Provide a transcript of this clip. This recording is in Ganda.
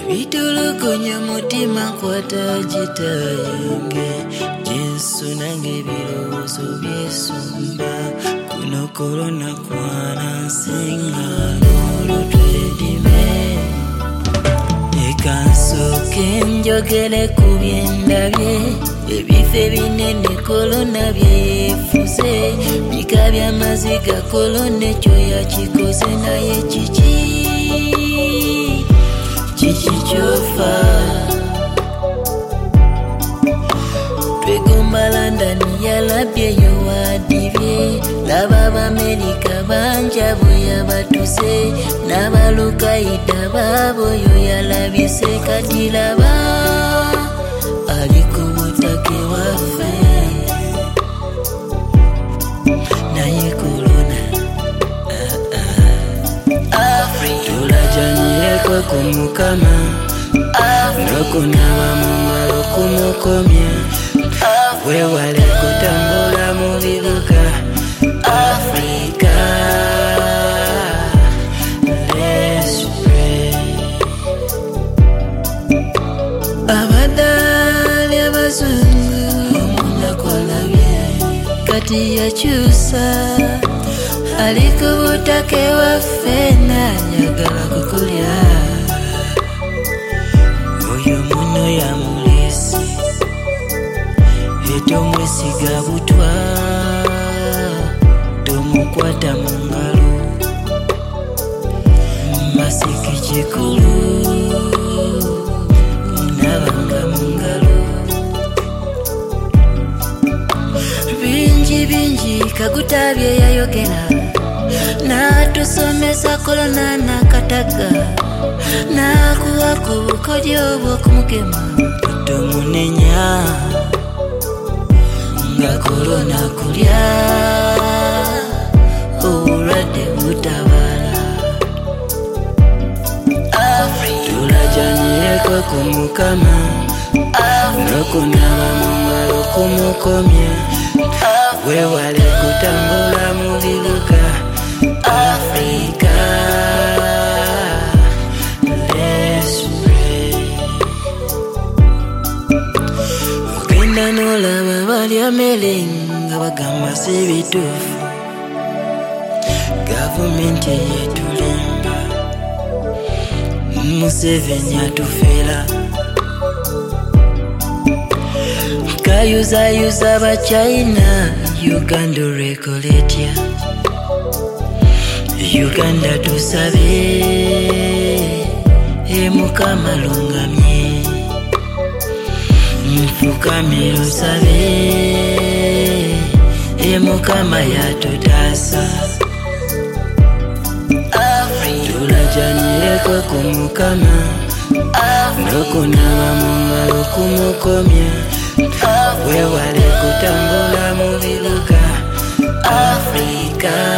Bitulugunya mutima kwata gitayange Jesu nange birowoozo byesumba kuno korona kwana nsinga n'olutwedime ekansooke njogere ku byendabye ebifo ebinene korona byeyefuze bika by'amaziga korona ekyo yakikoze naye kiki chofa twegomba London yalabye yowadibye laba b'Amerika banjabo yabatuse n'abalukaida baabo yo yalabise kati laba ali ku butake waffe naye korona tulajanyireko ku Mukama n'okunaaba mu ngalo kumukomya weewale kutambula mu bibuga Africa. Let's pray. Abadali abazungu omunakolabye kati yakyusa ali ku butake waffe n'anyagala kukulya oyo muno yamulesi etomwesiga butwa tomukwata mu ngalo masiki kikulu nabanga mu ngalo bingi kagutabye yayogera n'atusomesa korona nakataga n'akuwa ku bukodyo bw'okumugema tomunenya nga korona kulya obulwadde butabala tulajanyireko ku Mukama n'okunaaba mu ngalo kumukomya weewale kutambula mu bibuga Africa. Let's pray. Ogenda n'olaba balya mmere nga bagamba si bituufu gavumenti eyetulimba Museveni atufera kayuzayuza ba China Uganda rekoletya Uganda tusabe Mukama lungamye mfukamira osabe Mukama yatutaasa tulajanyireko ku Mukama n'okunaaba mu ngalo kumukomya weewale kutambula mu bibuga Africa.